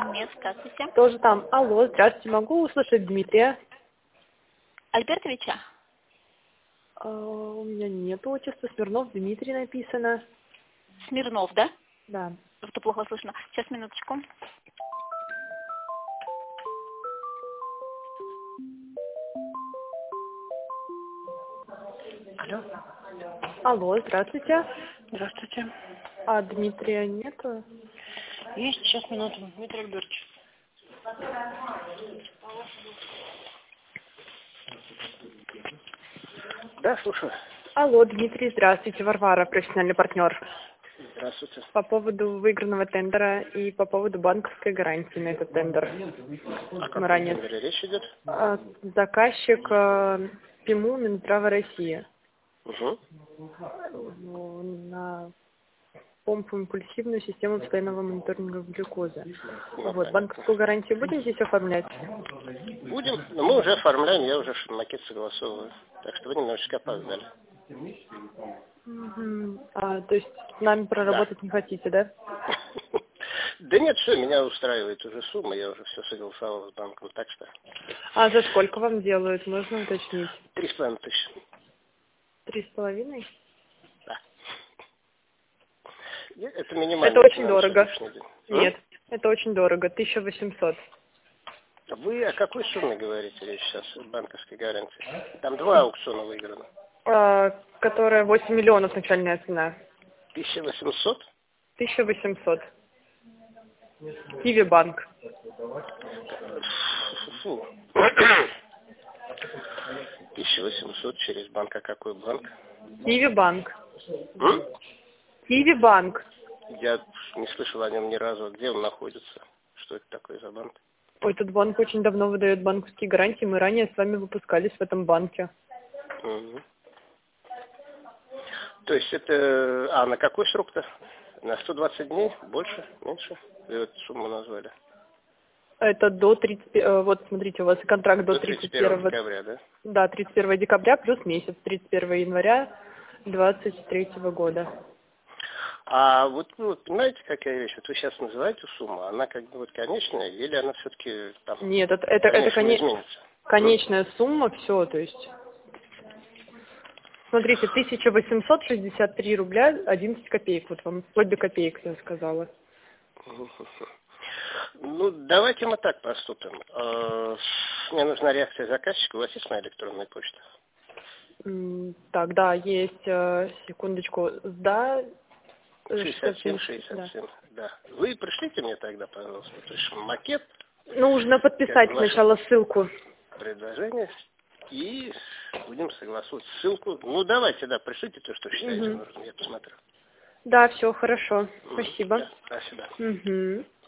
Нет, здравствуйте. Тоже там. Алло, здравствуйте, могу услышать Дмитрия? Альбертовича? У меня нет отчества, Смирнов Дмитрий написано. Смирнов, да? Да. Что плохо слышно. Сейчас, минуточку. Алло. Алло, здравствуйте. Здравствуйте. А Дмитрия нету? Есть, сейчас, минуту. Дмитрий Альбертович. Да, слушаю. Алло, Дмитрий, здравствуйте. Варвара, профессиональный партнер. Здравствуйте. По поводу выигранного тендера и по поводу банковской гарантии на этот тендер. О каком Мы ранее... тендере речь идет? Заказчик ПИМУ Минздрава России. Угу. На помпу импульсивную систему постоянного мониторинга глюкозы. Ну, Вот, понятно. банковскую гарантию будем здесь оформлять? Будем, но мы уже оформляем, я уже макет согласовываю. Так что вы немножечко опоздали. То есть с нами проработать не хотите, да? Да нет, все, меня устраивает уже сумма, я уже все согласовал с банком, так что... А за сколько вам делают, можно уточнить? 3,5 тысячи. 3,5? Да. Это минимально. Это очень на дорого. сегодняшний день. Нет, это очень дорого, 1800. Вы о какой сумме говорите речь сейчас банковской гарантии? Там 2 аукциона выиграно. Которая 8 миллионов начальная цена. 1800? 1800. Киви банк. Фу. 1800 через банк. А какой банк? Киви банк. Киви банк. Я не слышал о нем ни разу. Где он находится? Что это такое за банк? Этот банк очень давно выдает банковские гарантии. Мы ранее с вами выпускались в этом банке. Угу. То есть это... А на какой срок-то? На 120 дней? Больше? Меньше? Вы эту сумму назвали. Это до 30... Вот смотрите, у вас контракт до 31 декабря, да? Да, 31 декабря плюс месяц, 31 января 2023 года. А вот, понимаете, какая вещь? Вот вы сейчас называете сумму, она как бы вот конечная, или она все-таки там... Нет, это изменится? конечная сумма, все, то есть... Смотрите, 1863 рубля 11 копеек. Вот вам вплоть до копеек я сказала. Ну, давайте мы так поступим. Мне нужна реакция заказчика. У вас есть моя электронная почта? Так, да, есть, секундочку, да. 67. Да. Вы пришлите мне тогда, пожалуйста, то есть макет. Нужно подписать сначала ссылку. Предложение. И будем согласовывать ссылку. Ну, давайте, да, пришлите то, что считаете нужным. Я посмотрю. Да, все, хорошо. Спасибо. Да, до свидания.